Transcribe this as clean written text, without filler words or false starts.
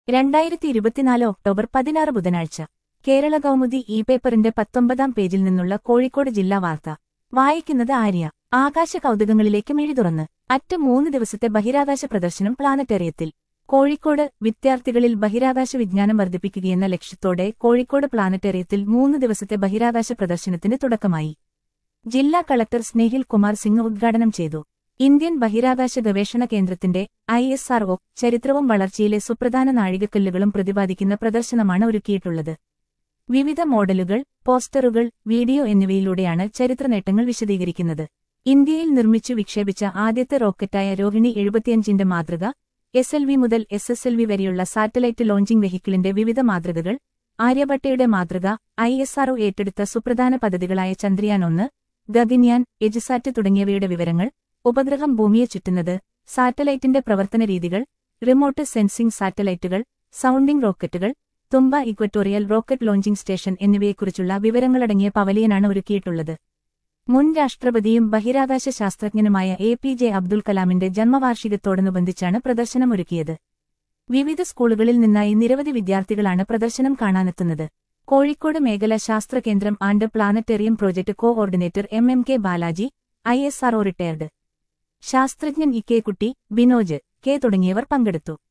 2024 October 16 ബുധനാഴ്ച കേരള കൗമുദി പേപ്പറിന്റെ 19-ാം പേജിൽ നിന്നുള്ള കോഴിക്കോട് ജില്ലാ വാർത്ത വായിക്കുന്നത് ആര്യ. ആകാശ കൗതുകങ്ങളിലേക്ക് മിഴി തുറന്ന് അറ്റ് 3 ദിവസത്തെ ബഹിരാകാശ പ്രദർശനം പ്ലാനറ്റേറിയത്തിൽ. കോഴിക്കോട് വിദ്യാർത്ഥികളിൽ ബഹിരാകാശ വിജ്ഞാനം വർദ്ധിപ്പിക്കുകയെന്ന ലക്ഷ്യത്തോടെ കോഴിക്കോട് പ്ലാനറ്റേറിയത്തിൽ 3 ദിവസത്തെ ബഹിരാകാശ പ്രദർശനത്തിന് തുടക്കമായി. ജില്ലാ കളക്ടർ സ്നേഹിൽ കുമാർ സിംഗ് ഉദ്ഘാടനം ചെയ്തു. ഇന്ത്യൻ ബഹിരാകാശ ഗവേഷണ കേന്ദ്രത്തിന്റെ ISRO ചരിത്രവും വളർച്ചയിലെ സുപ്രധാന നാഴികക്കല്ലുകളും പ്രതിപാദിക്കുന്ന പ്രദർശനമാണ് ഒരുക്കിയിട്ടുള്ളത്. വിവിധ മോഡലുകൾ, പോസ്റ്ററുകൾ, വീഡിയോ എന്നിവയിലൂടെയാണ് ചരിത്ര നേട്ടങ്ങൾ വിശദീകരിക്കുന്നത്. ഇന്ത്യയിൽ നിർമ്മിച്ചു വിക്ഷേപിച്ച ആദ്യത്തെ റോക്കറ്റായ രോഹിണി 75ന്റെ മാതൃക, SLV മുതൽ SSLV വരെയുള്ള സാറ്റലൈറ്റ് ലോഞ്ചിംഗ് വെഹിക്കിളിന്റെ വിവിധ മാതൃകകൾ, ആര്യഭട്ടയുടെ മാതൃക, ISRO ഏറ്റെടുത്ത സുപ്രധാന പദ്ധതികളായ ചന്ദ്രയാൻ 1, ഗഗൻയാൻ, എജിസാറ്റ് തുടങ്ങിയവയുടെ വിവരങ്ങൾ, ഉപഗ്രഹം ഭൂമിയെ ചുറ്റുന്നത്, സാറ്റലൈറ്റിന്റെ പ്രവർത്തന രീതികൾ, റിമോട്ട് സെൻസിംഗ് സാറ്റലൈറ്റുകൾ, സൗണ്ടിംഗ് റോക്കറ്റുകൾ, Thumba equatorial rocket launching station എന്നിവയെക്കുറിച്ചുള്ള വിവരങ്ങളടങ്ങിയ പവലിയനാണ് ഒരുക്കിയിട്ടുള്ളത്. മുൻ രാഷ്ട്രപതിയും ബഹിരാകാശ ശാസ്ത്രജ്ഞനുമായ APJ അബ്ദുൽ കലാമിന്റെ ജന്മവാർഷികത്തോടനുബന്ധിച്ചാണ് പ്രദർശനമൊരുക്കിയത്. വിവിധ സ്കൂളുകളിൽ നിന്നായി നിരവധി വിദ്യാർത്ഥികളാണ് പ്രദർശനം കാണാനെത്തുന്നത്. കോഴിക്കോട് മേഖല ശാസ്ത്ര കേന്ദ്രം and planetarium project coordinator MMK Balaji, ISRO retired ശാസ്ത്രജ്ഞൻ E. K. Kutty, Binoj K തുടങ്ങിയവർ പങ്കെടുത്തു.